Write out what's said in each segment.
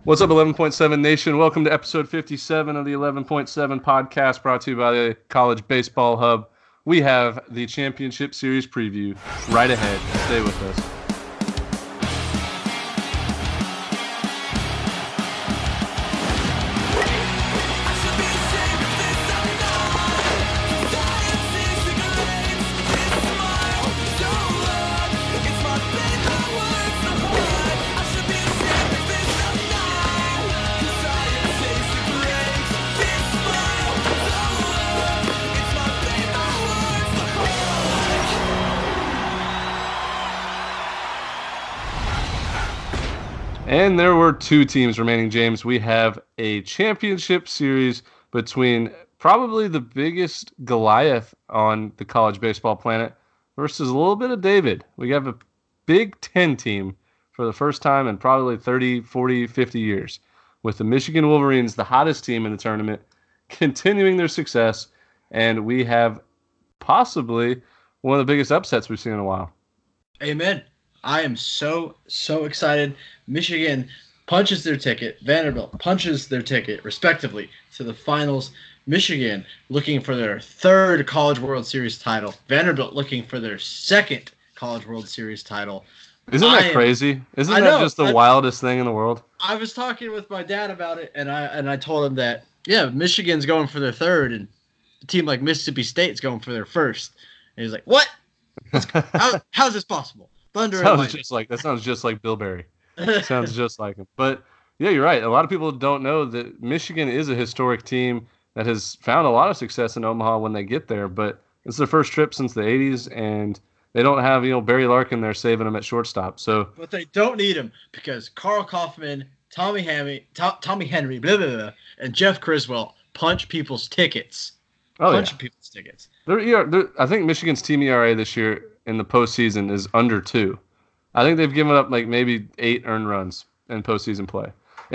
What's up, 11.7 Nation? Welcome to episode 57 of the 11.7 podcast brought to you by the College Baseball Hub. We have the Championship Series preview right ahead. Stay with us. And there were two teams remaining, James. We have a championship series between probably the biggest Goliath on the college baseball planet versus a little bit of David. We have a Big Ten team for the first time in probably 30, 40, 50 years, with the Michigan Wolverines, the hottest team in the tournament, continuing their success. And we have possibly one of the biggest upsets we've seen in a while. Amen. I am so excited. Michigan punches their ticket. Vanderbilt punches their ticket, respectively, to the finals. Michigan looking for their third College World Series title. Vanderbilt looking for their second College World Series title. Isn't that crazy? Isn't that just the wildest thing in the world? I was talking with my dad about it, and I told him that, yeah, Michigan's going for their third, and a team like Mississippi State's going for their first. And he's like, what? How's this possible? That sounds just like Bill Berry. Sounds just like him. But yeah, you're right. A lot of people don't know that Michigan is a historic team that has found a lot of success in Omaha when they get there. But it's their first trip since the 80s, and they don't have Barry Larkin there saving them at shortstop. But they don't need him because Carl Kaufman, Tommy Henry, blah, blah, blah, and Jeff Criswell punch people's tickets. People's tickets. I think Michigan's team ERA this year in the postseason is under 2. I think they've given up like maybe 8 earned runs in postseason play.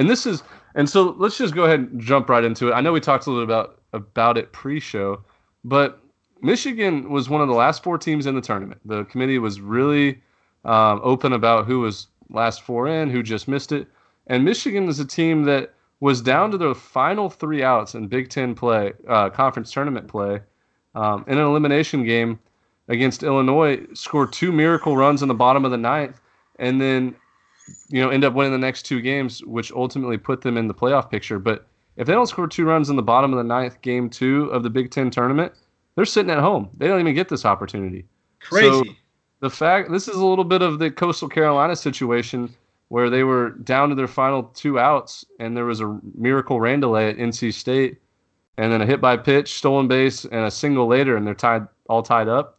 And so let's just go ahead and jump right into it. I know we talked a little about it pre-show, but Michigan was one of the last 4 teams in the tournament. The committee was really open about who was last 4 in, who just missed it. And Michigan is a team that was down to their final 3 outs in Big Ten play, conference tournament play, in an elimination game against Illinois, scored 2 miracle runs in the bottom of the 9th, and then end up winning the next 2 games, which ultimately put them in the playoff picture. But if they don't score 2 runs in the bottom of the 9th, game 2 of the Big Ten tournament, they're sitting at home. They don't even get this opportunity. Crazy. So this is a little bit of the Coastal Carolina situation where they were down to their final 2 outs, and there was a miracle rain delay at NC State, and then a hit by pitch, stolen base, and a single later, and they're all tied up.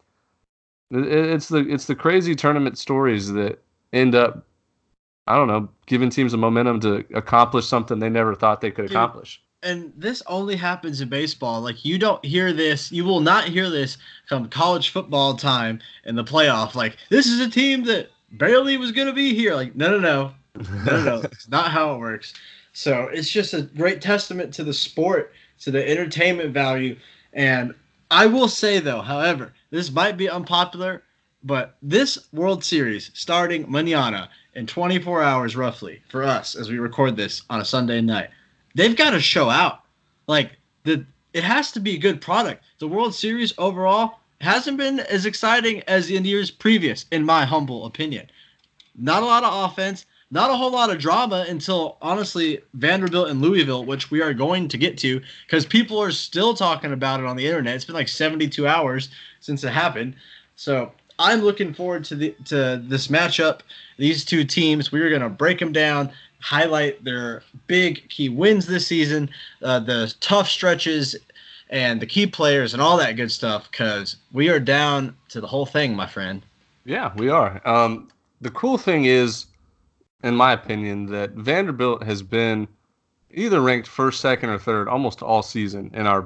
It's the crazy tournament stories that end up, I don't know, giving teams a momentum to accomplish something they never thought they could accomplish. And this only happens in baseball. Like, you don't hear this. You will not hear this come college football time in the playoff. Like, this is a team that barely was going to be here. Like, no. It's not how it works. So it's just a great testament to the sport, to the entertainment value. And I will say, though, however, this might be unpopular, but this World Series starting mañana in 24 hours roughly for us as we record this on a Sunday night, they've got to show out. Like, it has to be a good product. The World Series overall hasn't been as exciting as in years previous, in my humble opinion. Not a lot of offense, not a whole lot of drama until, honestly, Vanderbilt and Louisville, which we are going to get to because people are still talking about it on the internet. It's been like 72 hours since it happened. So I'm looking forward to this matchup. These two teams, we are going to break them down, highlight their big key wins this season, the tough stretches, and the key players and all that good stuff because we are down to the whole thing, my friend. Yeah, we are. The cool thing is, in my opinion, that Vanderbilt has been either ranked first, second, or third almost all season in our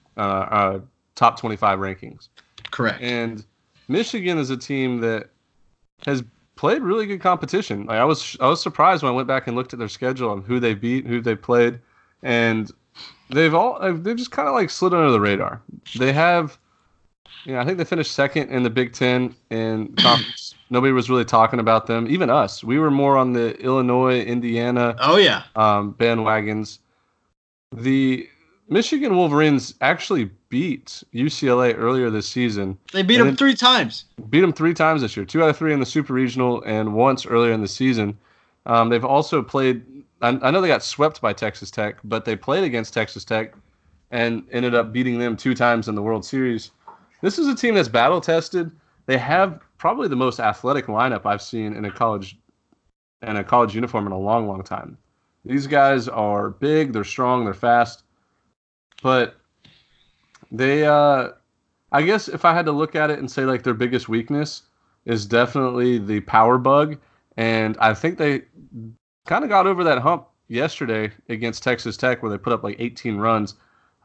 top 25 rankings. Correct. And Michigan is a team that has played really good competition. Like, I was surprised when I went back and looked at their schedule and who they beat, who they played, and they've just kind of like slid under the radar. They have, I think they finished second in the Big Ten in conference Nobody was really talking about them. Even us. We were more on the Illinois, Indiana Oh yeah, bandwagons. The Michigan Wolverines actually beat UCLA earlier this season. they beat them 3 times. Beat them 3 times this year. 2 out of 3 in the Super Regional and once earlier in the season. They've also played. I know they got swept by Texas Tech, but they played against Texas Tech and ended up beating them 2 times in the World Series. This is a team that's battle tested. They have probably the most athletic lineup I've seen in a college uniform in a long, long time. These guys are big, they're strong, they're fast, but they, I guess if I had to look at it and say like their biggest weakness is definitely the power bug, and I think they kind of got over that hump yesterday against Texas Tech where they put up like 18 runs.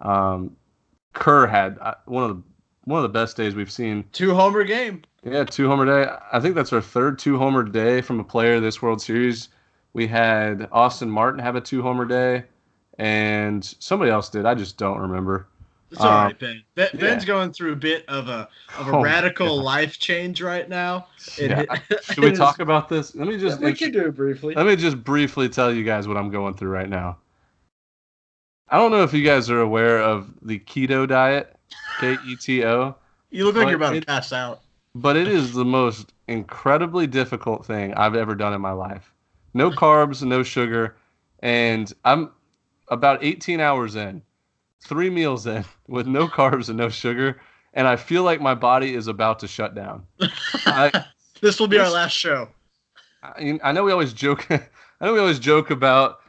Kerr had one of the best days we've seen. 2-homer game. Yeah, 2-homer day. I think that's our third 2-homer day from a player this World Series. We had Austin Martin have a 2-homer day, and somebody else did. I just don't remember. It's all right, Ben. Ben's going through a bit of a radical life change right now. Yeah. Should we talk about this? We can do it briefly. Let me just briefly tell you guys what I'm going through right now. I don't know if you guys are aware of the keto diet, Keto. You look like you're about to pass out. But it is the most incredibly difficult thing I've ever done in my life. No carbs, no sugar, and I'm about 18 hours in, 3 meals in, with no carbs and no sugar, and I feel like my body is about to shut down. This will be our last show. I know we always joke. About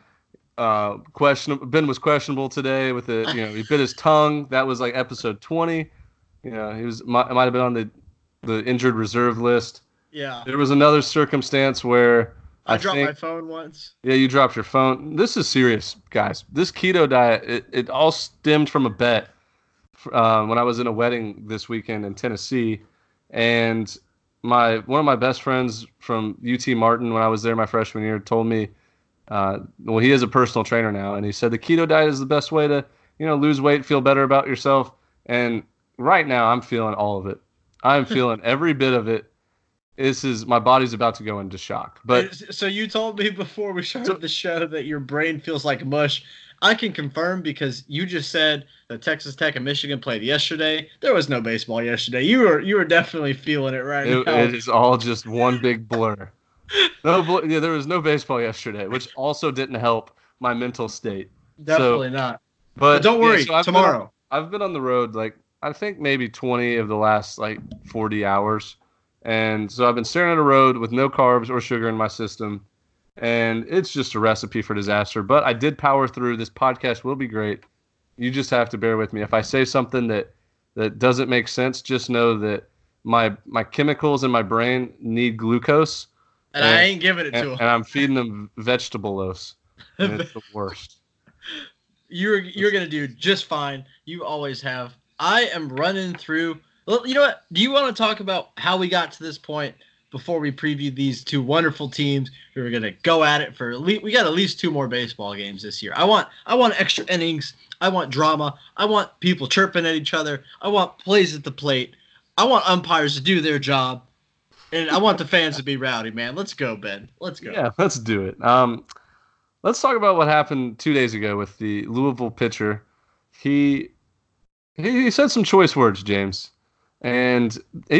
Ben was questionable today with it. He bit his tongue. That was like episode 20. He might have been on the injured reserve list. Yeah. There was another circumstance where I dropped my phone once. Yeah, you dropped your phone. This is serious, guys. This keto diet, it all stemmed from a bet when I was in a wedding this weekend in Tennessee, and one of my best friends from UT Martin when I was there my freshman year told me, he is a personal trainer now, and he said the keto diet is the best way to lose weight, feel better about yourself, and right now I'm feeling all of it. I'm feeling every bit of it. My body's about to go into shock. But so you told me before we started the show that your brain feels like mush. I can confirm because you just said that Texas Tech and Michigan played yesterday. There was no baseball yesterday. You were definitely feeling it now. It is all just one big blur. There was no baseball yesterday, which also didn't help my mental state. Definitely not. But don't worry, tomorrow. I've been on the road I think maybe 20 of the last 40 hours. And so I've been staring at a road with no carbs or sugar in my system, and it's just a recipe for disaster. But I did power through. This podcast will be great. You just have to bear with me. If I say something that doesn't make sense, just know that my chemicals in my brain need glucose. And I ain't giving it to them. And I'm feeding them vegetable-lose. And it's the worst. You're going to do just fine. You always have. I am running through. Well, you know what? Do you want to talk about how we got to this point before we preview these 2 wonderful teams who are going to go at it for we got at least 2 more baseball games this year. I want extra innings. I want drama. I want people chirping at each other. I want plays at the plate. I want umpires to do their job. And I want the fans to be rowdy, man. Let's go, Ben. Let's go. Yeah, let's do it. Let's talk about what happened 2 days ago with the Louisville pitcher. He said some choice words, James. And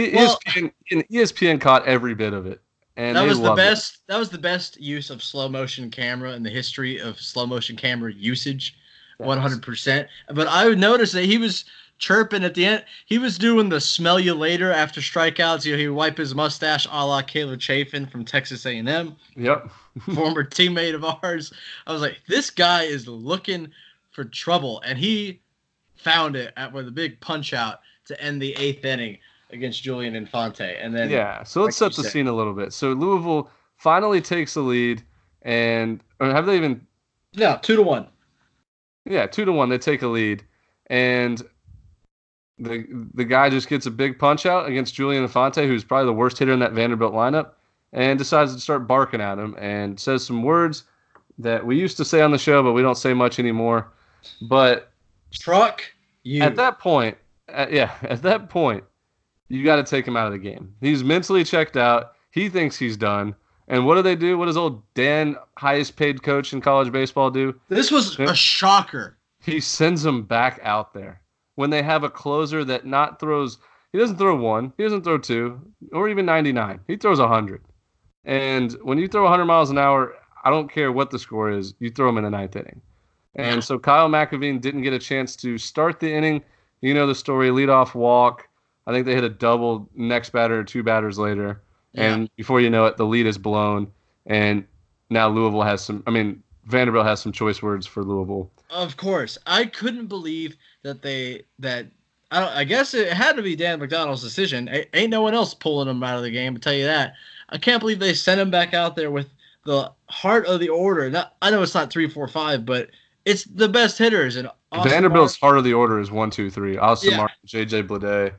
ESPN caught every bit of it, and that was the best. That was the best use of slow motion camera in the history of slow motion camera usage, 100%. But I would notice that he was chirping at the end. He was doing the smell you later after strikeouts. He would wipe his mustache, a la Caleb Chafin from Texas A&M. Yep, former teammate of ours. I was like, this guy is looking for trouble, and he found it with a big punch out to end the 8th inning against Julian Infante. And then so let's set the scene a little bit. So Louisville finally takes the lead, and have they even? No, 2-1. Yeah, 2-1. They take a lead, and the guy just gets a big punch out against Julian Infante, who's probably the worst hitter in that Vanderbilt lineup, and decides to start barking at him and says some words that we used to say on the show, but we don't say much anymore. But truck you. At that point, you got to take him out of the game. He's mentally checked out. He thinks he's done. And what do they do? What does old Dan, highest paid coach in college baseball, do? This was a shocker. He sends them back out there when they have a closer that not throws. He doesn't throw 1, he doesn't throw 2, or even 99. He throws 100. And when you throw 100 miles an hour, I don't care what the score is, you throw him in the 9th inning. And so Kyle McAveen didn't get a chance to start the inning. You know the story, leadoff walk. I think they hit a double next batter, 2 batters later. Yeah. And before you know it, the lead is blown. And now Vanderbilt has some choice words for Louisville. Of course. I couldn't believe I guess it had to be Dan McDonald's decision. Ain't no one else pulling him out of the game, I'll tell you that. I can't believe they sent him back out there with the heart of the order. I know it's not 3, 4, 5, but it's the best hitters. And Vanderbilt's heart of the order is 1, 2, 3. Austin Martin, J.J. Bleday,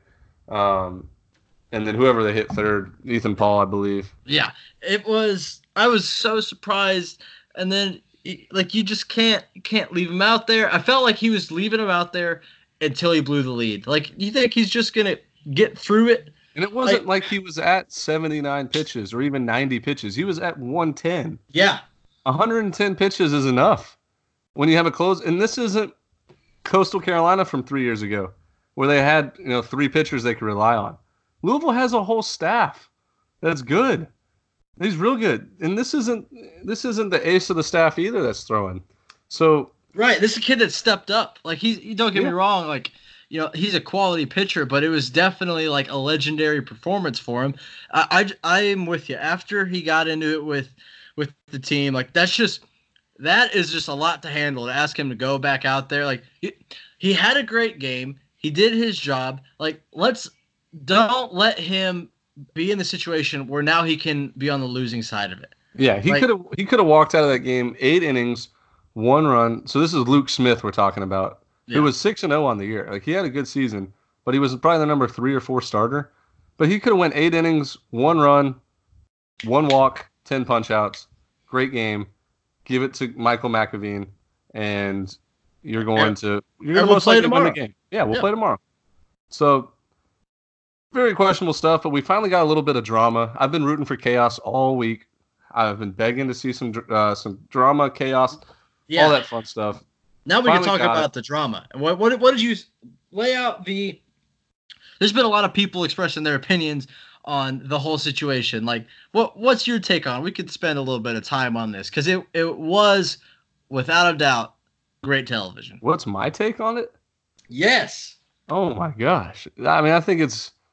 and then whoever they hit third, Ethan Paul, I believe. Yeah, I was so surprised. And then, like, you just can't leave him out there. I felt like he was leaving him out there until he blew the lead. Like, you think he's just going to get through it? And it wasn't like he was at 79 pitches or even 90 pitches. He was at 110. Yeah. 110 pitches is enough when you have a close. And this isn't Coastal Carolina from 3 years ago where they had 3 pitchers they could rely on. Louisville has a whole staff that's good. He's real good. And this isn't the ace of the staff either that's throwing. So right, this is a kid that stepped up. Like, don't get me wrong, like, he's a quality pitcher, but it was definitely like a legendary performance for him. I am with you. After he got into it with the team, like, that is just a lot to handle, to ask him to go back out there. Like, he had a great game. He did his job. Like, don't let him be in the situation where now he can be on the losing side of it. Yeah, he could have walked out of that game 8 innings, 1 run. So this is Luke Smith we're talking about. Yeah. Who was 6-0 on the year. Like, he had a good season, but he was probably the number 3 or 4 starter. But he could have went 8 innings, 1 run, 1 walk, 10 punch outs. Great game. Give it to Michael McAveen, and you're going to most likely win the game. Yeah, we'll play tomorrow. So very questionable stuff, but we finally got a little bit of drama. I've been rooting for chaos all week. I've been begging to see some drama, chaos, all that fun stuff. Now we can talk about the drama. What did you lay out there's been a lot of people expressing their opinions on the whole situation. Like, what's your take on it? We could spend a little bit of time on this because it was, without a doubt, great television. What's my take on it? Yes. Oh, my gosh. I mean, I think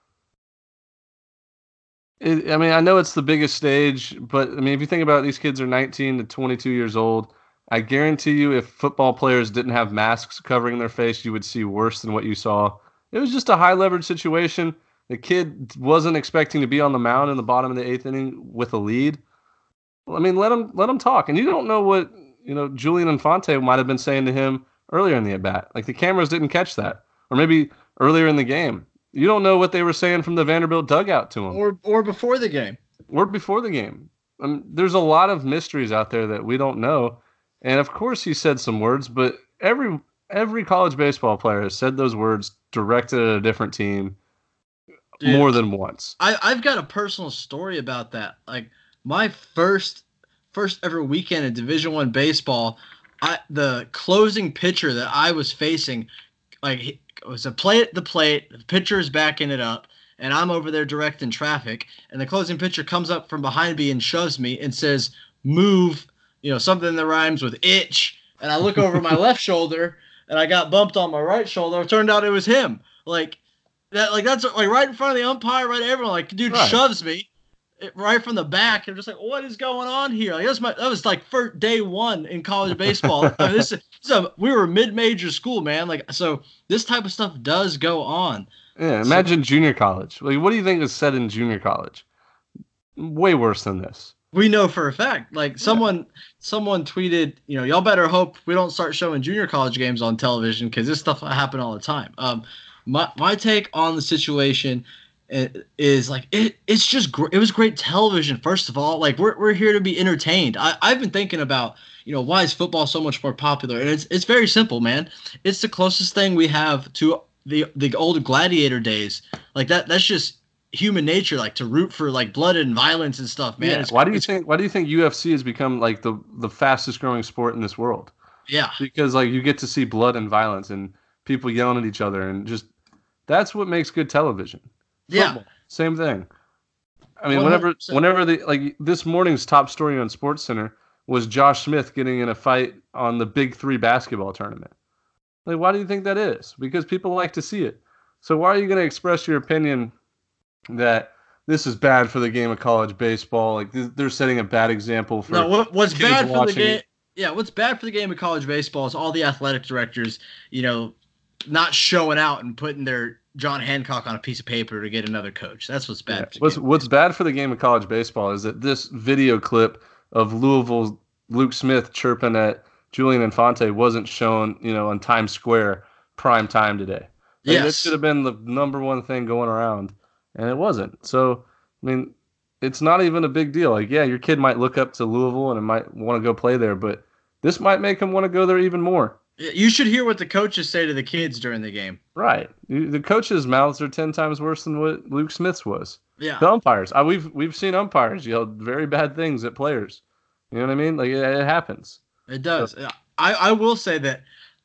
I know it's the biggest stage, but, I mean, if you think about it, these kids are 19 to 22 years old. I guarantee you if football players didn't have masks covering their face, you would see worse than what you saw. It was just a high-leverage situation. The kid wasn't expecting to be on the mound in the bottom of the 8th inning with a lead. I mean, let him talk. And you don't know what Julian Infante might have been saying to him earlier in the at-bat. Like, the cameras didn't catch that. Or maybe earlier in the game. You don't know what they were saying from the Vanderbilt dugout to him. Or before the game. Or before the game. There's a lot of mysteries out there that we don't know. And of course he said some words, but every college baseball player has said those words directed at a different team more than once. I've got a personal story about that. Like, my first ever weekend in Division I baseball, the closing pitcher that I was facing, like, it was a play at the plate, the pitcher's backing it up, and I'm over there directing traffic, and the closing pitcher comes up from behind me and shoves me and says, "Move," something that rhymes with itch. And I look over my left shoulder, and I got bumped on my right shoulder. It turned out it was him. That's like right in front of the umpire, right? Everyone, like, dude shoves me right from the back. I'm just like, what is going on here? Like, that was like first day 1 in college baseball. I mean, we were mid-major school, man. Like, so this type of stuff does go on. Yeah, imagine junior college. Like, what do you think is said in junior college? Way worse than this. We know for a fact. Like, someone tweeted, y'all better hope we don't start showing junior college games on television because this stuff happen all the time. My take on the situation is, like, it's just it was great television. First of all, like, we're here to be entertained. I've been thinking about, why is football so much more popular? And it's very simple, man. It's the closest thing we have to the old gladiator days. Like, that's just human nature, like to root for like blood and violence and stuff, man. Yeah. Why do you think UFC has become like the fastest growing sport in this world? Yeah. Because like you get to see blood and violence and people yelling at each other and just that's what makes good television. Football, same thing. I mean, 100%. whenever this morning's top story on SportsCenter was Josh Smith getting in a fight on the Big 3 basketball tournament. Like, why do you think that is? Because people like to see it. So why are you going to express your opinion that this is bad for the game of college baseball? Like they're setting a bad example for what's bad for the game? It. Yeah, what's bad for the game of college baseball is all the athletic directors, not showing out and putting their John Hancock on a piece of paper to get another coach. That's what's bad. Yeah. What's bad for the game of college baseball is that this video clip of Louisville's Luke Smith chirping at Julian Infante wasn't shown, on Times Square prime time today. Like, this should have been the number one thing going around, and it wasn't. So, I mean, it's not even a big deal. Like, yeah, your kid might look up to Louisville and might want to go play there, but this might make him want to go there even more. You should hear what the coaches say to the kids during the game. Right. The coaches' mouths are 10 times worse than what Luke Smith's was. Yeah. The umpires. We've seen umpires yell very bad things at players. You know what I mean? Like, it happens. It does. So, I will say that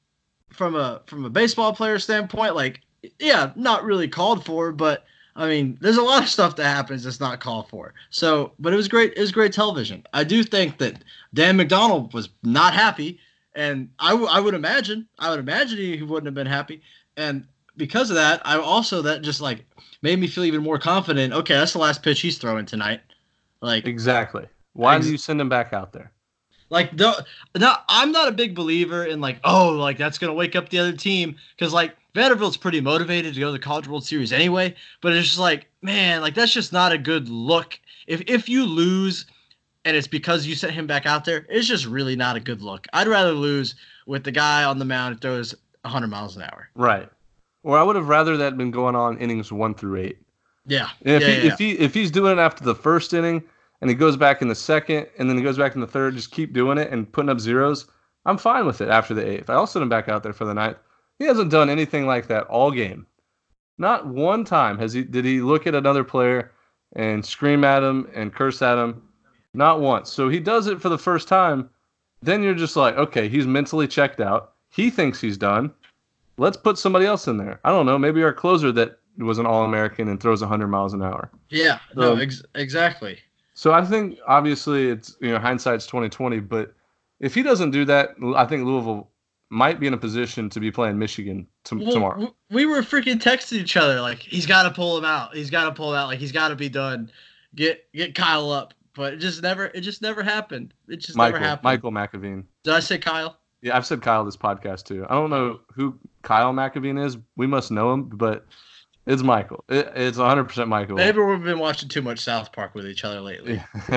from a baseball player standpoint, like, yeah, not really called for, but I mean, there's a lot of stuff that happens that's not called for. So, but it was great. It was great television. I do think that Dan McDonald was not happy, and I would imagine he wouldn't have been happy. And because of that, that just like made me feel even more confident. Okay, that's the last pitch he's throwing tonight. Like exactly. Why do you send him back out there? Like, I'm not a big believer in that's gonna wake up the other team, because like Vanderbilt's pretty motivated to go to the College World Series anyway. But it's just like, man, like that's just not a good look. If you lose and it's because you sent him back out there, it's just really not a good look. I'd rather lose with the guy on the mound who throws 100 miles an hour. Right. Or I would have rather that been going on innings 1 through 8. Yeah. If he's doing it after the first inning and he goes back in the second and then he goes back in the third, just keep doing it and putting up zeros, I'm fine with it after the 8th. I'll send him back out there for the 9th. He hasn't done anything like that all game. Not one time did he look at another player and scream at him and curse at him. Not once. So he does it for the first time. Then you're just like, okay, he's mentally checked out. He thinks he's done. Let's put somebody else in there. I don't know. Maybe our closer that was an All-American and throws 100 miles an hour. Yeah, so, exactly. So I think obviously it's hindsight's 20/20, but if he doesn't do that, I think Louisville might be in a position to be playing Michigan tomorrow. We were freaking texting each other like, he's got to pull him out. He's got to pull him out. Like, he's got to be done. Get Kyle up. But it just never happened. It just never happened. Michael McAveen. Did I say Kyle? Yeah, I've said Kyle this podcast too. I don't know who Kyle McAveen is. We must know him, but it's Michael. It's 100% Michael. Maybe we've been watching too much South Park with each other lately.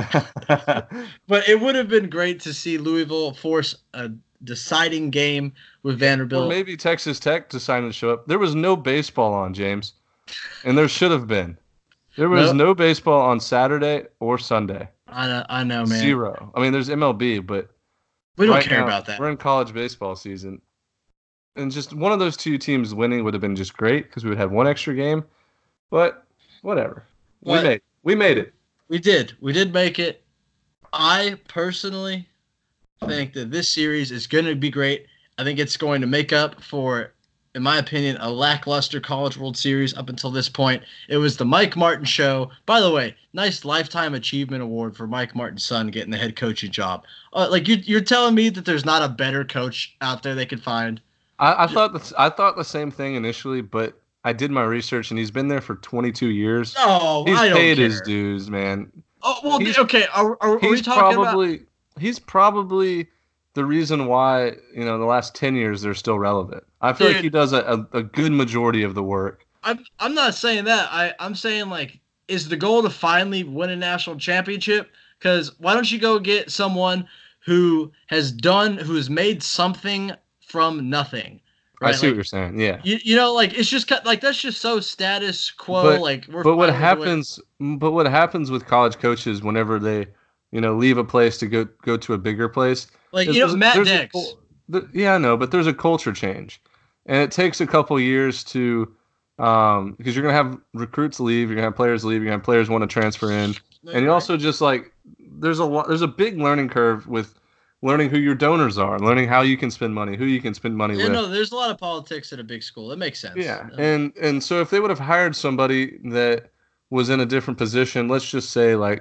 But it would have been great to see Louisville force a deciding game with Vanderbilt. Or maybe Texas Tech decided to show up. There was no baseball on, James, and there should have been. There was no baseball on Saturday or Sunday. I know, man. 0. I mean, there's MLB, but we don't care about that. We're in college baseball season. And just one of those two teams winning would have been just great because we would have one extra game. But whatever. We made it. We did. We did make it. I personally think that this series is going to be great. I think it's going to make up for, in my opinion, a lackluster College World Series up until this point. It was the Mike Martin show. By the way, nice Lifetime Achievement Award for Mike Martin's son getting the head coaching job. You're telling me that there's not a better coach out there they could find? I thought the same thing initially, but I did my research and he's been there for 22 years. Oh, he's I don't paid care. His dues, man. Oh well, okay. Are we talking about? He's probably the reason why, the last 10 years they're still relevant. I feel like he does a good majority of the work. I'm not saying that. I'm saying, like, is the goal to finally win a national championship? Because why don't you go get someone who has made something from nothing? Right? I see what you're saying. Yeah. It's just that's just so status quo. But what happens with college coaches whenever they leave a place to go to a bigger place. Matt Dix. Yeah, I know, but there's a culture change. And it takes a couple years to, Because you're gonna have recruits leave, you're gonna have players leave, you're gonna have players want to transfer in, No, and you're you right. also just like there's a big learning curve with learning who your donors are, learning how you can spend money, who you can spend money Yeah, with. no, there's a lot of politics at a big school. It makes sense. Yeah, and so if they would have hired somebody that was in a different position, let's just say like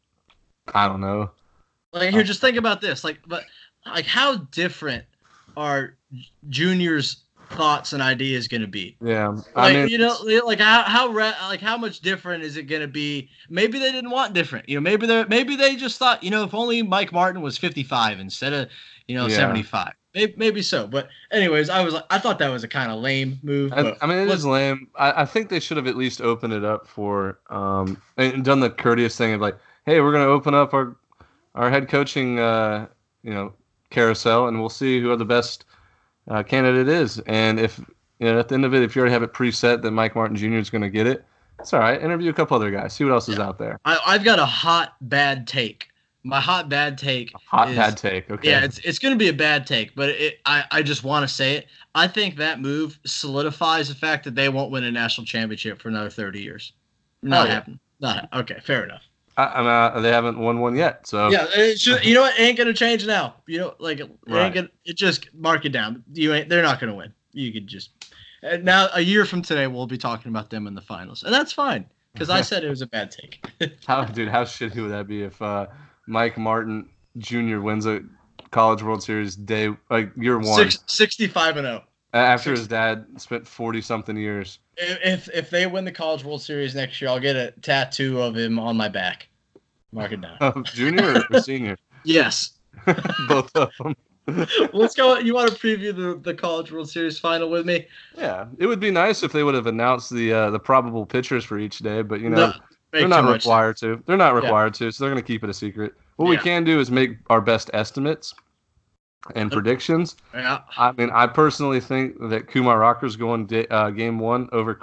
I don't know. Like here, Uh, just think about this. But like, how different are juniors' thoughts and ideas going to be? yeah, I Like mean, like like how much different is it going to be? Maybe they didn't want different. Maybe they just thought, if only Mike Martin was 55 instead of yeah. 75. Maybe so. But anyways, I thought that was a kind of lame move. But I mean, it is let's lame. I think they should have at least opened it up for and done the courteous thing of like, hey, we're gonna open up our head coaching you know carousel, and we'll see who the best candidate is. And if at the end of it, if you already have it preset that Mike Martin Jr. is gonna get it, it's all right. Interview a couple other guys, see what else is Yeah. out there. I've got a hot bad take. My hot bad take Hot bad is take. yeah, Okay. it's going to be a bad take, but I just want to say it. I think that move solidifies the fact that they won't win a national championship for another 30 years. Oh Not yeah. happening. Okay, fair enough. They haven't won one yet, so Yeah, it should, you know what? It ain't gonna change now. Like it ain't right. gonna. It just mark it down. They're not gonna win. You could just. And now a year from today, we'll be talking about them in the finals, and that's fine because I said it was a bad take. How shitty would that be if Mike Martin Jr. wins a College World Series day like year one 65 and 0. after his dad spent 40 something years? If they win the College World Series next year, I'll get a tattoo of him on my back. Mark it down. Junior or senior? Yes. Both of them. Let's go. You want to preview the College World Series final with me? Yeah, it would be nice if they would have announced the probable pitchers for each day, but No, they're make not too much required sense. to. They're not Yeah. required to, so they're going to keep it a secret. What we Yeah. can do is make our best estimates and predictions. Yeah. I mean, I personally think that Kumar Rocker's going game one over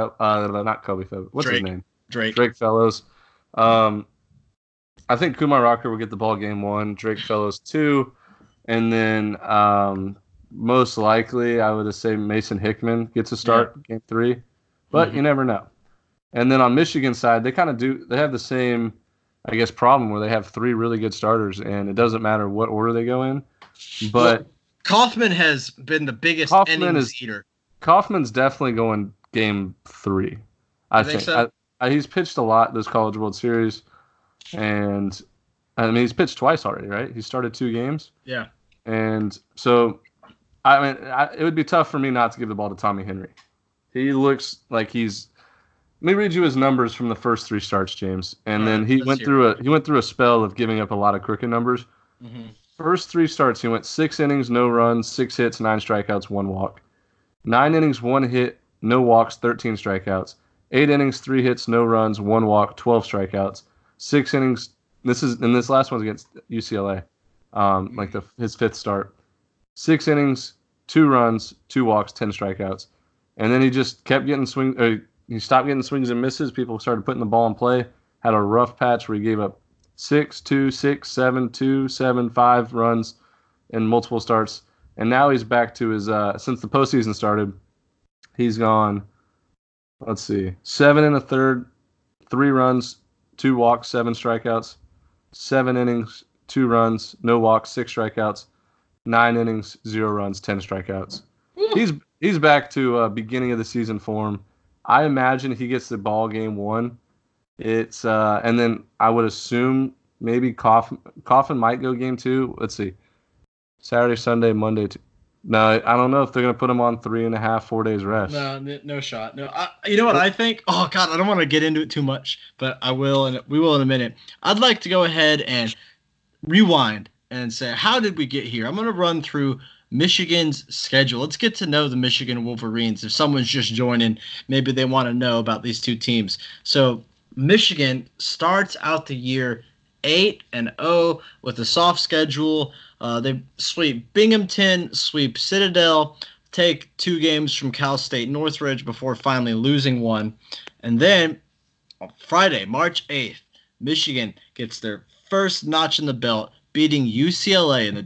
not Kobe Fel. What's his Drake. name? Drake. Drake Fellows. I think Kumar Rocker will get the ball game one, Drake Fellows two, and then most likely I would say Mason Hickman gets a start game three, but you never know. And then on Michigan side, they kind of do. They have the same, I guess, problem where they have three really good starters, and it doesn't matter what order they go in. But Kaufman has been the biggest innings eater. Kaufman's definitely going game three. I think so? He's pitched a lot this College World Series, and I mean he's pitched twice already, right? He started 2 games. Yeah. And so, I mean, it would be tough for me not to give the ball to Tommy Henry. He looks like he's. Let me read you his numbers from the first 3 starts, James, and then he went through a spell of giving up a lot of crooked numbers. Mm-hmm. First 3 starts, he went 6 innings, no runs, 6 hits, 9 strikeouts, 1 walk. 9 innings, 1 hit, no walks, 13 strikeouts. 8 innings, 3 hits, no runs, 1 walk, 12 strikeouts. 6 innings. This last one's against UCLA, his 5th start. 6 innings, 2 runs, 2 walks, 10 strikeouts, and then he just kept getting swing. He stopped getting swings and misses. People started putting the ball in play. Had a rough patch where he gave up 6, 2, 6, 7, 2, 7, 5 runs in multiple starts. And now he's back to his since the postseason started, he's gone. Let's see, 7 1/3, 3 runs, 2 walks, 7 strikeouts, 7 innings, 2 runs, no walks, 6 strikeouts, 9 innings, 0 runs, 10 strikeouts. He's back to beginning of the season form. I imagine he gets the ball game one. It's and then I would assume maybe Coffin might go game 2. Let's see, Saturday, Sunday, Monday. No, I don't know if they're gonna put him on 3.5, 4 days rest. No shot. No, you know what I think? Oh God, I don't want to get into it too much, but I will, and we will in a minute. I'd like to go ahead and rewind and say, how did we get here? I'm gonna run through Michigan's schedule. Let's get to know the Michigan Wolverines. If someone's just joining, maybe they want to know about these 2 teams. So Michigan starts out the year 8-0 with a soft schedule. They sweep Binghamton, sweep Citadel, take 2 games from Cal State Northridge before finally losing 1. And then on Friday, March 8th, Michigan gets their first notch in the belt, beating UCLA in the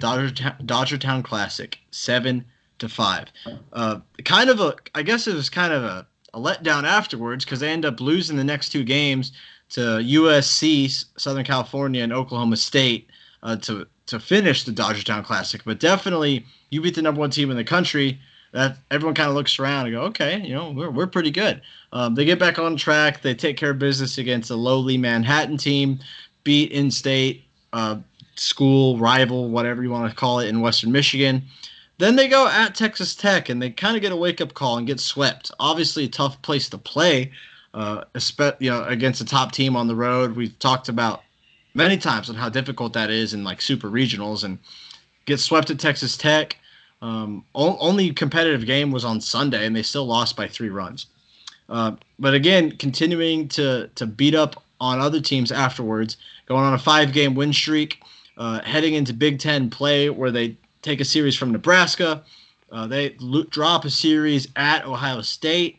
Dodgertown Classic 7-5. I guess it was kind of a letdown afterwards because they end up losing the next 2 games to USC, Southern California, and Oklahoma State to finish the Dodgertown Classic. But definitely, you beat the number 1 team in the country. That everyone kind of looks around and go, okay, we're pretty good. They get back on track. They take care of business against a lowly Manhattan team, beat in-state school rival, whatever you want to call it, in Western Michigan. Then they go at Texas Tech, and they kind of get a wake-up call and get swept. Obviously, a tough place to play, against a top team on the road. We've talked about many times on how difficult that is in like super regionals, and get swept at Texas Tech. Only competitive game was on Sunday, and they still lost by 3 runs. But again, continuing to beat up on other teams afterwards, going on a 5-game win streak, heading into Big Ten play where they take a series from Nebraska. They drop a series at Ohio State,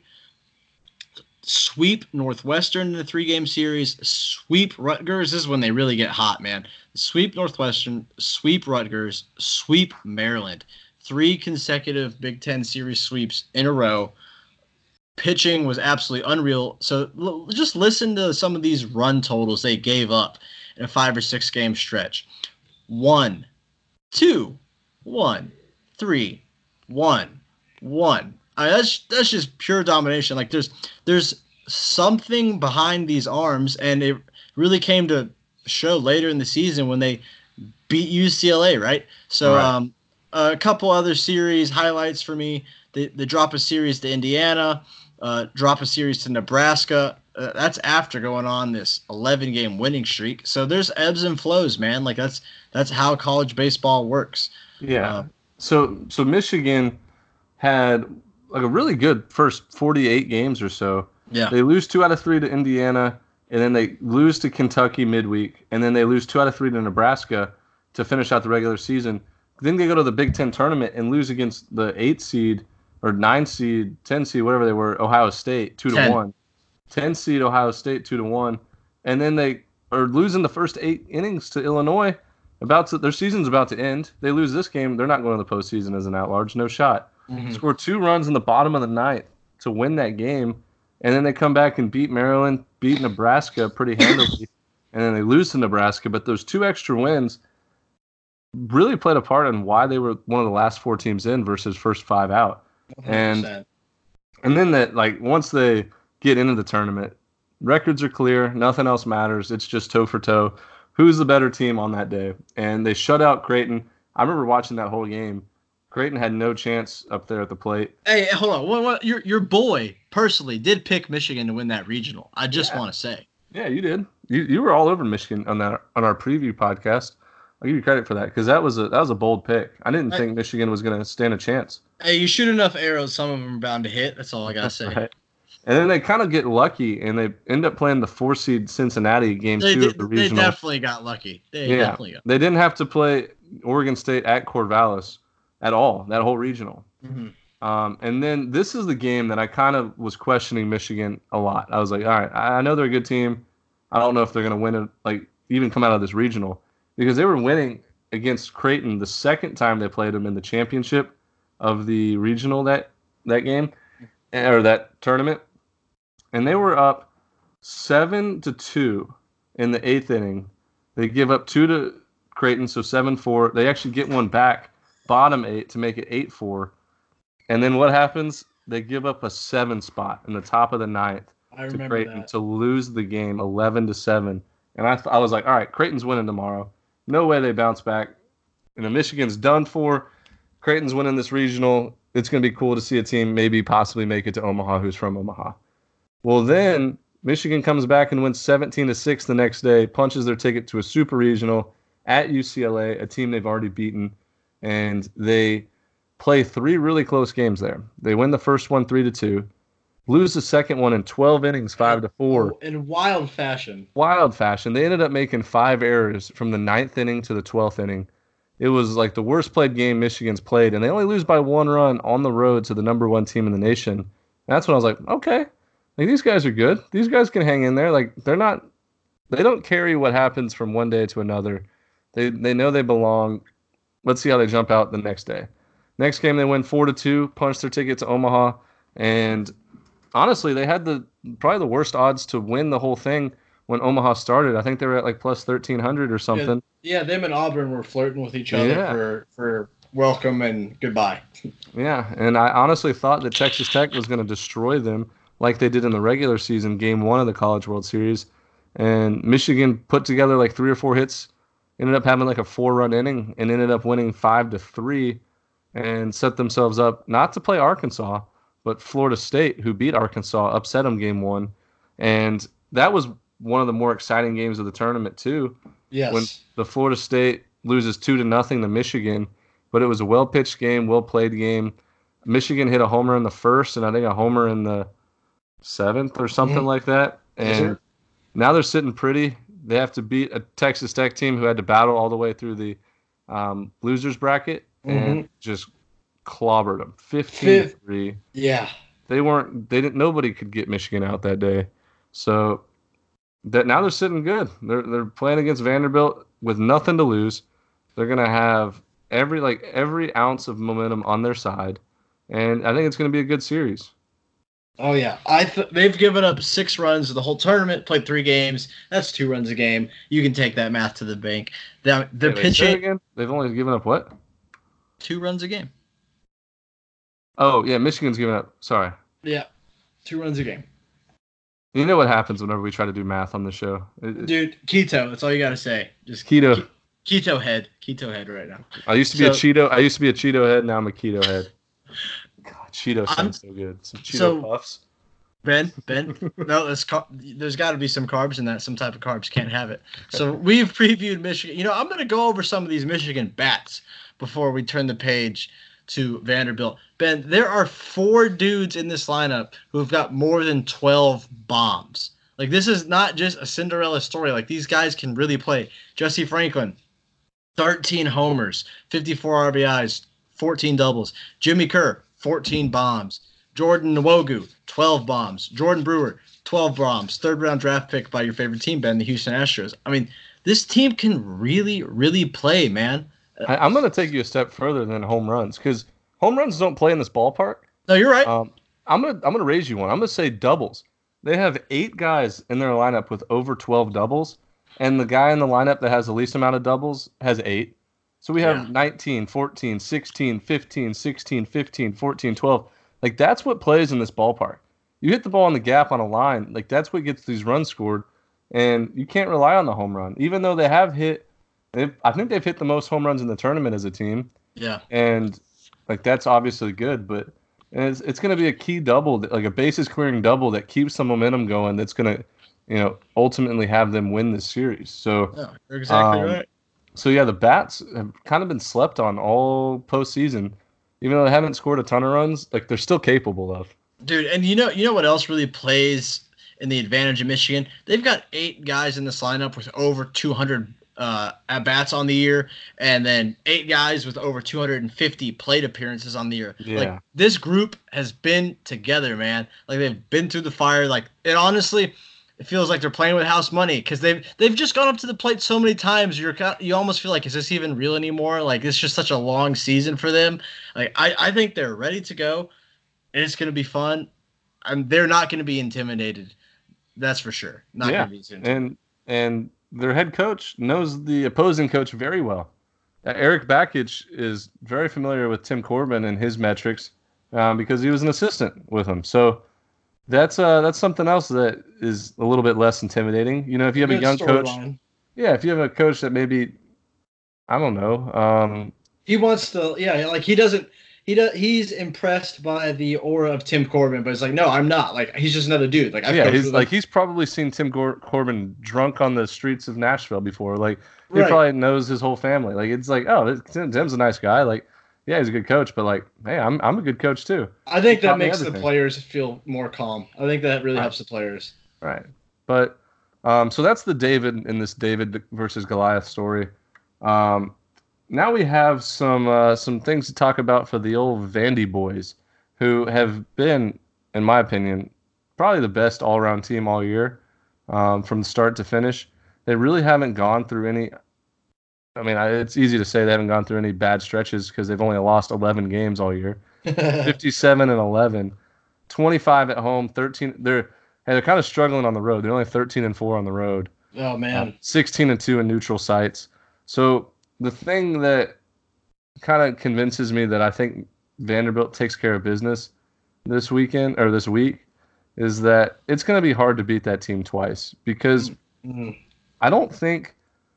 sweep Northwestern in the 3-game series, sweep Rutgers. This is when they really get hot, man. Sweep Northwestern, sweep Rutgers, sweep Maryland. 3 consecutive Big Ten series sweeps in a row. Pitching was absolutely unreal. So just listen to some of these run totals they gave up in a 5 or 6 game stretch. 1, 2, 1, 3, 1, 1. That's just pure domination. Like there's something behind these arms, and it really came to show later in the season when they beat UCLA, right? So right. A couple other series highlights for me. They drop a series to Indiana, drop a series to Nebraska. That's after going on this 11-game winning streak. So there's ebbs and flows, man. Like that's how college baseball works. Yeah. So Michigan had like a really good first 48 games or so. Yeah. They lose 2 out of 3 to Indiana, and then they lose to Kentucky midweek, and then they lose 2 out of 3 to Nebraska to finish out the regular season. Then they go to the Big Ten tournament and lose against the 8 seed or 9 seed, 10 seed, whatever they were, Ohio State 2-1. 10 seed Ohio State 2-1, and then they are losing the first 8 innings to Illinois. Their season's about to end. They lose this game, they're not going to the postseason as an at-large, no shot. Mm-hmm. Score 2 runs in the bottom of the 9th to win that game, and then they come back and beat Maryland, beat Nebraska pretty handily, and then they lose to Nebraska. But those 2 extra wins really played a part in why they were one of the last 4 teams in versus first 5 out. 100%. And then that, like, once they get into the tournament, records are clear, nothing else matters. It's just toe for toe. Who's the better team on that day? And they shut out Creighton. I remember watching that whole game. Creighton had no chance up there at the plate. Hey, hold on. Your boy personally did pick Michigan to win that regional. I just want to say. Yeah, you did. You were all over Michigan on our preview podcast. I'll give you credit for that because that was a bold pick. I didn't think Michigan was going to stand a chance. Hey, you shoot enough arrows, some of them are bound to hit. That's all I gotta say. Right. And then they kind of get lucky, and they end up playing the 4-seed Cincinnati game 2 of the regional. They definitely got lucky. They didn't have to play Oregon State at Corvallis at all, that whole regional. Mm-hmm. And then this is the game that I kind of was questioning Michigan a lot. I was like, all right, I know they're a good team. I don't know if they're going to win it, like even come out of this regional, because they were winning against Creighton the second time they played them in the championship of the regional that game or that tournament. And they were up 7-2 in the 8th inning. They give up 2 to Creighton, so 7-4. They actually get one back, bottom 8, to make it 8-4. And then what happens? They give up a 7 spot in the top of the 9th to Creighton to lose the game 11-7. And I was like, all right, Creighton's winning tomorrow. No way they bounce back. Michigan's done for. Creighton's winning this regional. It's going to be cool to see a team maybe possibly make it to Omaha who's from Omaha. Well, then Michigan comes back and wins 17-6 the next day, punches their ticket to a super regional at UCLA, a team they've already beaten, and they play 3 really close games there. They win the first one 3-2, lose the second one in 12 innings 5-4. In wild fashion. They ended up making 5 errors from the 9th inning to the 12th inning. It was like the worst played game Michigan's played, and they only lose by 1 run on the road to the number 1 team in the nation. And that's when I was like, okay. Like, these guys are good. These guys can hang in there. Like, they don't carry what happens from one day to another. They know they belong. Let's see how they jump out the next day. Next game, they win 4-2, punch their ticket to Omaha, and honestly, they had probably the worst odds to win the whole thing when Omaha started. I think they were at like plus 1,300 or something. Yeah, them and Auburn were flirting with each other Yeah. for welcome and goodbye. Yeah, and I honestly thought that Texas Tech was going to destroy them like they did in the regular season, game one of the College World Series. And Michigan put together like 3 or 4 hits, ended up having like a 4-run inning, and ended up winning 5-3, and set themselves up not to play Arkansas, but Florida State, who beat Arkansas, upset them game one. And that was one of the more exciting games of the tournament too. Yes. When the Florida State loses 2-0 to Michigan, but it was a well-pitched game, well-played game. Michigan hit a homer in the first, and I think a homer in the seventh or something like that. And now they're sitting pretty. They have to beat a Texas Tech team who had to battle all the way through the losers bracket and just clobbered them 15-3. Yeah. Nobody could get Michigan out that day. So that now they're sitting good. They're playing against Vanderbilt with nothing to lose. They're gonna have every ounce of momentum on their side, and I think it's gonna be a good series. Oh yeah, they've given up 6 runs the whole tournament. Played 3 games. That's 2 runs a game. You can take that math to the bank. They're pitching again. They've only given up what? 2 runs a game. Oh yeah, Michigan's given up. Sorry. Yeah, 2 runs a game. You know what happens whenever we try to do math on the show, dude. Keto. That's all you gotta say. Just keto. Keto head right now. I used to be a Cheeto head. Now I'm a keto head. God, Cheeto sounds so good. Some Cheeto puffs. Ben, no, there's got to be some carbs in that. Some type of carbs, can't have it. So we've previewed Michigan. I'm going to go over some of these Michigan bats before we turn the page to Vanderbilt. Ben, there are 4 dudes in this lineup who've got more than 12 bombs. Like, this is not just a Cinderella story. Like, these guys can really play. Jesse Franklin, 13 homers, 54 RBIs, 14 doubles. Jimmy Kerr, 14 bombs. Jordan Nwogu, 12 bombs. Jordan Brewer, 12 bombs. 3rd-round draft pick by your favorite team, Ben, the Houston Astros. I mean, this team can really, really play, man. I'm going to take you a step further than home runs, because home runs don't play in this ballpark. No, you're right. I'm gonna raise you one. I'm going to say doubles. They have 8 guys in their lineup with over 12 doubles, and the guy in the lineup that has the least amount of doubles has 8. So we have 19, 14, 16, 15, 16, 15, 14, 12. Like, that's what plays in this ballpark. You hit the ball in the gap on a line, like, that's what gets these runs scored, and you can't rely on the home run. Even though they have I think they've hit the most home runs in the tournament as a team. Yeah. And, like, that's obviously good, but it's going to be a key double, like a bases clearing double that keeps the momentum going, that's going to, ultimately have them win this series. So, yeah, you're exactly right. So, yeah, the bats have kind of been slept on all postseason. Even though they haven't scored a ton of runs, like, they're still capable of. Dude, and you know what else really plays in the advantage of Michigan? They've got 8 guys in this lineup with over 200 at-bats on the year, and then 8 guys with over 250 plate appearances on the year. Yeah. Like, this group has been together, man. Like, they've been through the fire. Like, it honestly, it feels like they're playing with house money, because they've just gone up to the plate so many times. You almost feel like, is this even real anymore? Like, it's just such a long season for them. Like, I think they're ready to go, and it's going to be fun. They're not going to be intimidated. That's for sure. Not going to be intimidated. And their head coach knows the opposing coach very well. Eric Bakich is very familiar with Tim Corbin and his metrics because he was an assistant with him. So that's something else that is a little bit less intimidating. If you have a young coach, if you have a coach that maybe, I don't know, he wants to, like, he's impressed by the aura of Tim Corbin, but it's like, no, I'm not. Like, he's just another dude. Like, he's probably seen Tim Corbin drunk on the streets of Nashville before. Like, he probably knows his whole family. Like, it's like, oh, Tim's a nice guy. Like, yeah, he's a good coach, but, like, hey, I'm a good coach too. I think that makes the players feel more calm. I think that really helps the players. Right. But so that's the David in this David versus Goliath story. Now we have some things to talk about for the old Vandy boys, who have been, in my opinion, probably the best all-around team all year, from start to finish. They really haven't gone through any. I mean, it's easy to say they haven't gone through any bad stretches because they've only lost 11 games all year, 57-11. 25 at home, 13. They're kind of struggling on the road. They're only 13-4 on the road. Oh man, 16-2 in neutral sites. So the thing that kind of convinces me that I think Vanderbilt takes care of business this week is that it's going to be hard to beat that team twice because I don't think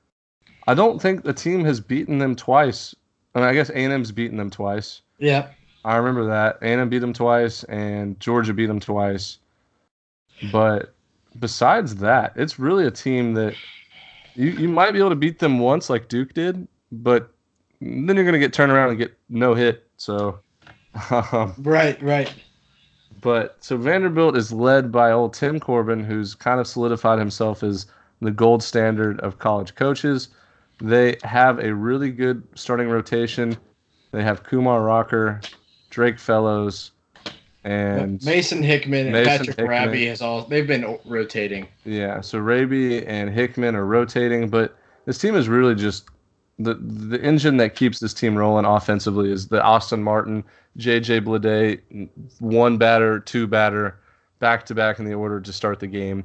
the team has beaten them twice. I mean, I guess A&M's beaten them twice. Yeah, I remember that. A&M beat them twice and Georgia beat them twice. But besides that, it's really a team that you might be able to beat them once like Duke did, but then you're going to get turned around and get no hit. So, right. But so Vanderbilt is led by old Tim Corbin, who's kind of solidified himself as the gold standard of college coaches. They have a really good starting rotation. They have Kumar Rocker, Drake Fellows, and Mason Hickman and Patrick Raby they've been rotating. Yeah, so Raby and Hickman are rotating, but this team is really just the engine that keeps this team rolling offensively is the Austin Martin, JJ Bleday, one batter, two batter, back to back in the order to start the game.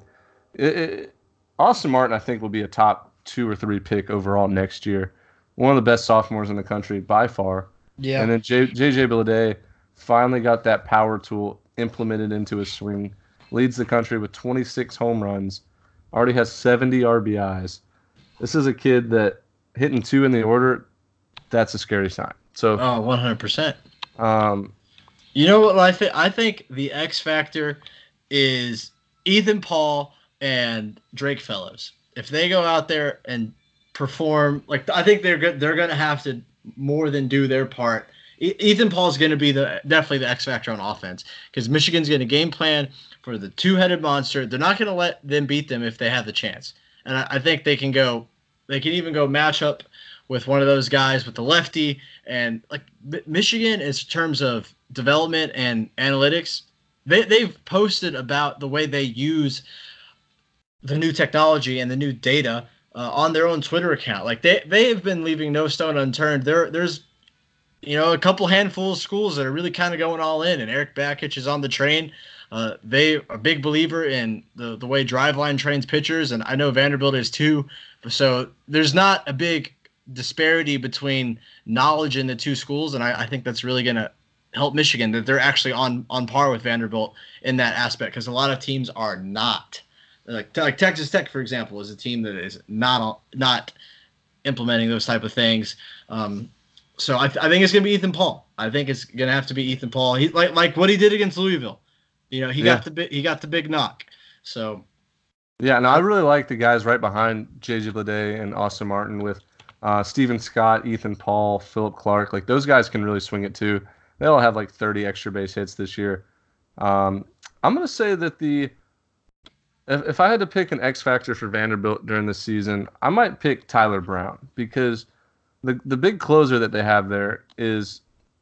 Austin Martin, I think, will be a top 2 or 3 pick overall next year. One of the best sophomores in the country by far. Yeah. And then JJ Bleday finally got that power tool implemented into his swing. Leads the country with 26 home runs. Already has 70 RBIs. This is a kid that hitting 2 in the order, that's a scary sign. So 100%. You know what I think the X factor is Ethan Paul and Drake Fellows. If they go out there and perform, like I think they're going to have to more than do their part. Ethan Paul's going to be definitely the X factor on offense because Michigan's going to game plan for the two-headed monster. They're not going to let them beat them if they have the chance. And I think they can even go match up with one of those guys with the lefty. And like Michigan, in terms of development and analytics, they've posted about the way they use the new technology and the new data on their own Twitter account. Like they have been leaving no stone unturned. There's a couple handful of schools that are really kind of going all in, and Eric Bakich is on the train. They are a big believer in the way Driveline trains pitchers, and I know Vanderbilt is too. So there's not a big disparity between knowledge in the two schools, and I think that's really going to help Michigan, that they're actually on par with Vanderbilt in that aspect, because a lot of teams are not. Like Texas Tech, for example, is a team that is not implementing those type of things. So I think it's going to be Ethan Paul. I think it's going to have to be Ethan Paul. He like what he did against Louisville. He got the big knock. So yeah, no, I really like the guys right behind JJ Bleday and Austin Martin with Steven Scott, Ethan Paul, Philip Clark. Like those guys can really swing it too. They'll have like 30 extra base hits this year. I'm going to say that if I had to pick an X factor for Vanderbilt during this season, I might pick Tyler Brown because the big closer that they have there is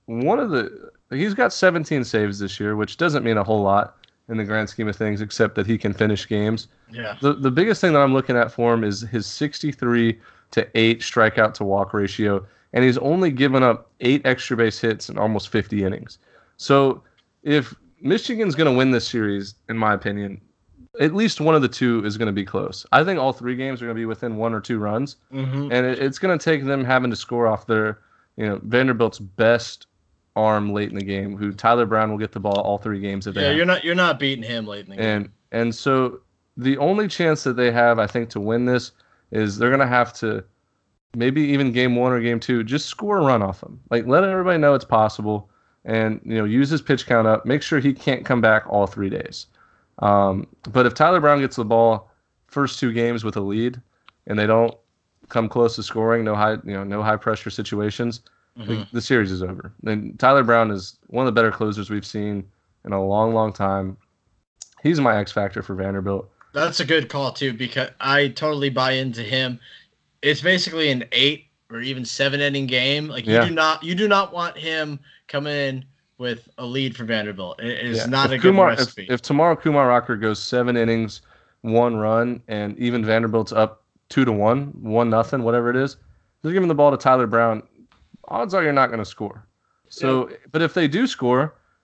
he's got 17 saves this year, which doesn't mean a whole lot in the grand scheme of things, except that he can finish games. Yeah. The biggest thing that I'm looking at for him is his 63-8 strikeout to walk ratio, and he's only given up 8 extra base hits in almost 50 innings. So if Michigan's going to win this series, in my opinion, at least one of the two is going to be close. I think all 3 games are going to be within 1 or 2 runs, and it's going to take them having to score off their, Vanderbilt's best arm late in the game. Who Tyler Brown will get the ball all 3 games if they have. You're not beating him late in the game. And so the only chance that they have, I think, to win this is they're going to have to maybe even game 1 or game 2 just score a run off him. Like let everybody know it's possible, and use his pitch count up. Make sure he can't come back all 3 days. But if Tyler Brown gets the ball first 2 games with a lead and they don't come close to scoring, no high pressure situations, the series is over. And Tyler Brown is one of the better closers we've seen in a long, long time. He's my X factor for Vanderbilt. That's a good call too, because I totally buy into him. It's basically an 8 or even 7 inning game. Like you do not want him coming in with a lead for Vanderbilt. It is not a good recipe. If tomorrow Kumar Rocker goes 7 innings, 1 run, and even Vanderbilt's up 2-1, 1-0, whatever it is, just give him the ball to Tyler Brown. Odds are you're not going to score. So, But if they do score,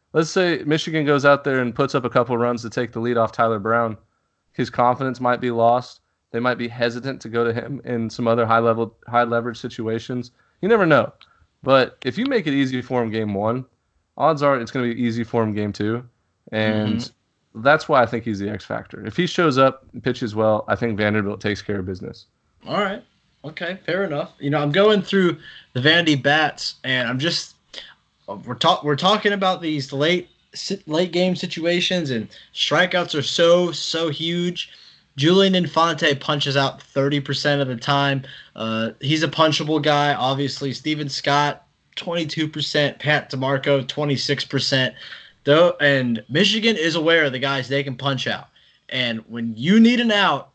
let's say Michigan goes out there and puts up a couple runs to take the lead off Tyler Brown. His confidence might be lost. They might be hesitant to go to him in some other high leverage situations. You never know. But if you make it easy for him game one, odds are it's going to be easy for him game two. And that's why I think he's the X factor. If he shows up and pitches well, I think Vanderbilt takes care of business. All right. Okay, fair enough. I'm going through the Vandy bats, and I'm just we're talking about these late game situations, and strikeouts are so huge. Julian Infante punches out 30% of the time. He's a punchable guy, obviously. Steven Scott, 22%. Pat DeMarco, 26%. And Michigan is aware of the guys they can punch out. And when you need an out,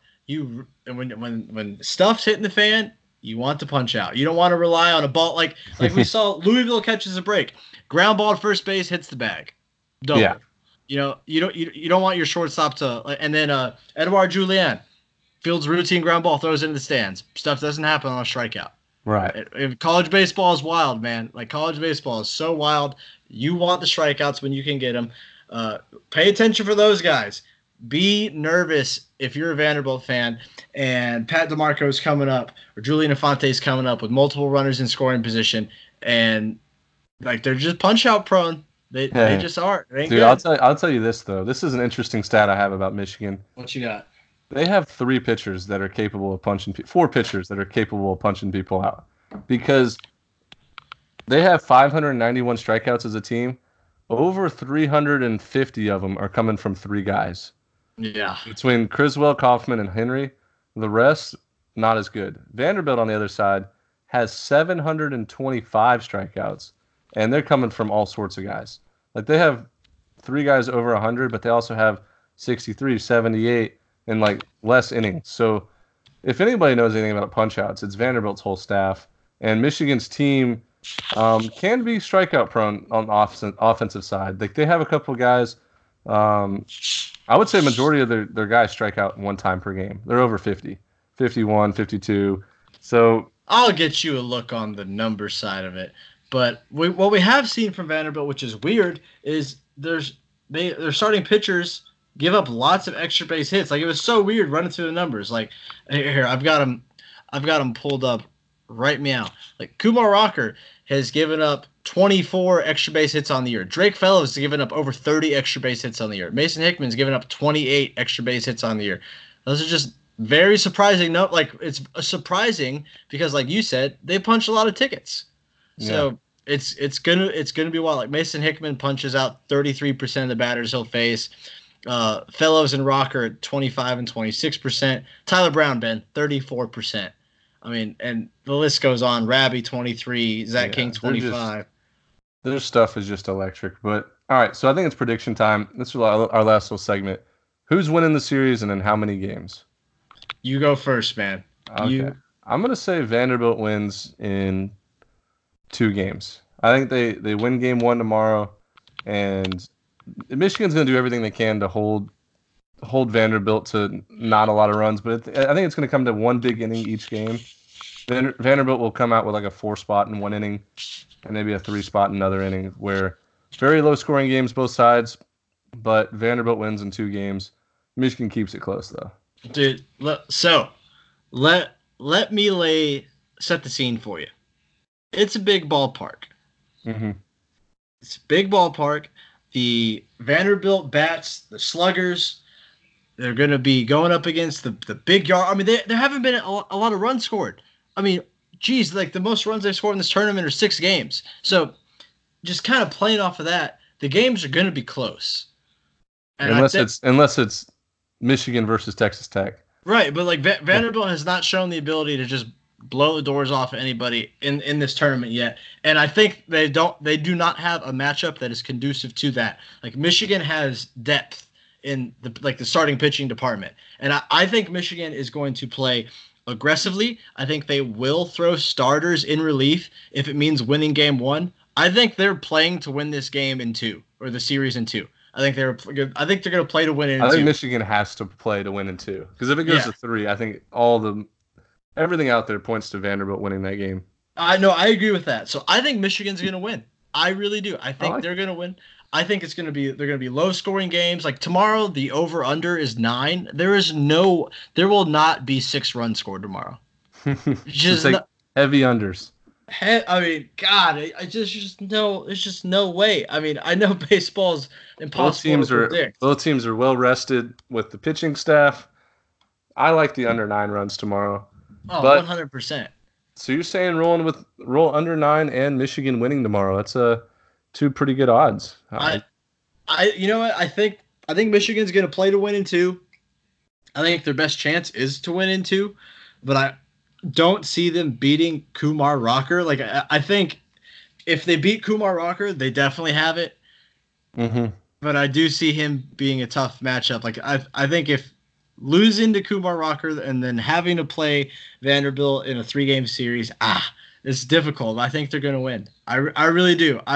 when stuff's hitting the fan, you want to punch out. You don't want to rely on a ball like we saw Louisville catches a break. Ground ball at first base hits the bag. Double. Yeah. You don't want your shortstop to, and then Edouard Julien fields routine ground ball, throws it in the stands. Stuff doesn't happen on a strikeout. Right. College baseball is wild, man. Like college baseball is so wild. You want the strikeouts when you can get them. Pay attention for those guys. Be nervous if you're a Vanderbilt fan and Pat DeMarco is coming up or Julian Infante is coming up with multiple runners in scoring position, and they're just punch out prone. They just are. Dude, good. I'll tell you this though. This is an interesting stat I have about Michigan. What you got? They have 4 pitchers that are capable of punching people out, because they have 591 strikeouts as a team. Over 350 of them are coming from 3 guys. Yeah. Between Criswell, Kaufman, and Henry, the rest not as good. Vanderbilt on the other side has 725 strikeouts, and they're coming from all sorts of guys. Like they have 3 guys over 100, but they also have 63, 78, and less innings. So if anybody knows anything about punch-outs, it's Vanderbilt's whole staff. And Michigan's team can be strikeout prone on the offensive side. They have a couple of guys. I would say majority of their guys strike out 1 time per game. They're over 50, 51, 52. So I'll get you a look on the number side of it. But what we have seen from Vanderbilt, which is weird, is their starting pitchers give up lots of extra base hits. It was so weird running through the numbers. Here I've got them pulled up right meow. Kumar Rocker has given up 24 extra base hits on the year. Drake Fellows has given up over 30 extra base hits on the year. Mason Hickman's given up 28 extra base hits on the year. Those are just very surprising. No, it's surprising because, like you said, they punch a lot of tickets. So it's gonna be wild. Mason Hickman punches out 33% of the batters he'll face. Fellows and Rocker at 25 and 26%. Tyler Brown, Ben, 34%. And the list goes on. Rabby, 23. Zach King, 25. Their stuff is just electric. But, all right, so I think it's prediction time. This is our last little segment. Who's winning the series and in how many games? You go first, man. Okay. I'm going to say Vanderbilt wins in 2 games. I think they win game 1 tomorrow, and Michigan's going to do everything they can to hold Vanderbilt to not a lot of runs, but I think it's going to come to 1 big inning each game. Vanderbilt will come out with a 4 spot in 1 inning and maybe a 3 spot in another inning, where very low scoring games both sides, but Vanderbilt wins in 2 games. Michigan keeps it close though. Dude, so let me set the scene for you. It's a big ballpark. Mm-hmm. It's a big ballpark. The Vanderbilt bats, the sluggers, they're going to be going up against the big yard. There haven't been a lot of runs scored. The most runs they've scored in this tournament are 6 games. So just kind of playing off of that, the games are going to be close. And unless it's Michigan versus Texas Tech. Right, but Vanderbilt has not shown the ability to just blow the doors off of anybody in this tournament yet. And I think they do not have a matchup that is conducive to that. Michigan has depth in the starting pitching department. And I think Michigan is going to play aggressively. I think they will throw starters in relief if it means winning game 1. I think they're playing to win this game in 2, or the series in 2. I think they're going to play to win in 2. I think Michigan has to play to win in 2. Because if it goes to 3, I think everything out there points to Vanderbilt winning that game. I know, I agree with that. So I think Michigan's going to win. I really do. I think they're going to win. I think they're going to be low scoring games. Like tomorrow, the over under is 9. There will not be 6 runs scored tomorrow. Just like heavy unders. I mean, God, there's just no way. I mean, I know baseball's impossible to predict. Both teams are well rested with the pitching staff. I like the under 9 runs tomorrow. Oh, 100%. So you're saying roll under 9 and Michigan winning tomorrow? That's 2 pretty good odds. You know what? I think Michigan's going to play to win in 2. I think their best chance is to win in 2, but I don't see them beating Kumar Rocker. Like I think if they beat Kumar Rocker, they definitely have it. Mm-hmm. But I do see him being a tough matchup. Like I think if losing to Kumar Rocker and then having to play Vanderbilt in a 3-game series, it's difficult. I think they're going to win. I really do. I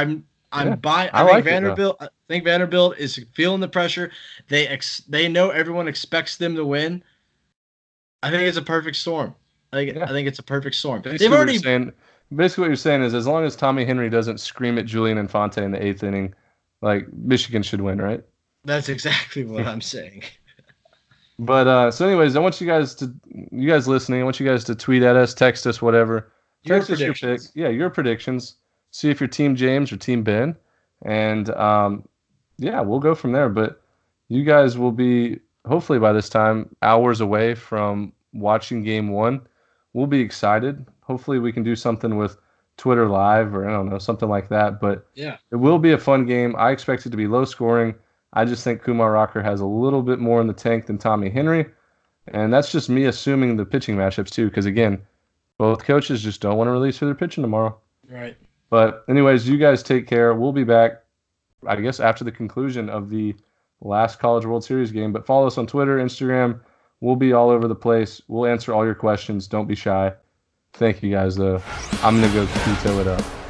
think Vanderbilt is feeling the pressure. They know everyone expects them to win. I think it's a perfect storm. I think it's a perfect storm. Basically, what you're saying is as long as Tommy Henry doesn't scream at Julian Infante in the 8th inning, like Michigan should win, right? That's exactly what I'm saying. But so anyways, I want you guys listening, I want you guys to tweet at us, text us, whatever. Text us your pick. Yeah, your predictions. See if you're Team James or Team Ben. And we'll go from there. But you guys will be, hopefully by this time, hours away from watching game 1. We'll be excited. Hopefully we can do something with Twitter Live or I don't know, something like that. But yeah, it will be a fun game. I expect it to be low scoring. I just think Kumar Rocker has a little bit more in the tank than Tommy Henry. And that's just me assuming the pitching matchups too, because again, both coaches just don't want to release who they're pitching tomorrow. Right. But anyways, you guys take care. We'll be back, I guess, after the conclusion of the last College World Series game. But follow us on Twitter, Instagram. We'll be all over the place. We'll answer all your questions. Don't be shy. Thank you guys, though. I'm going to go keto it up.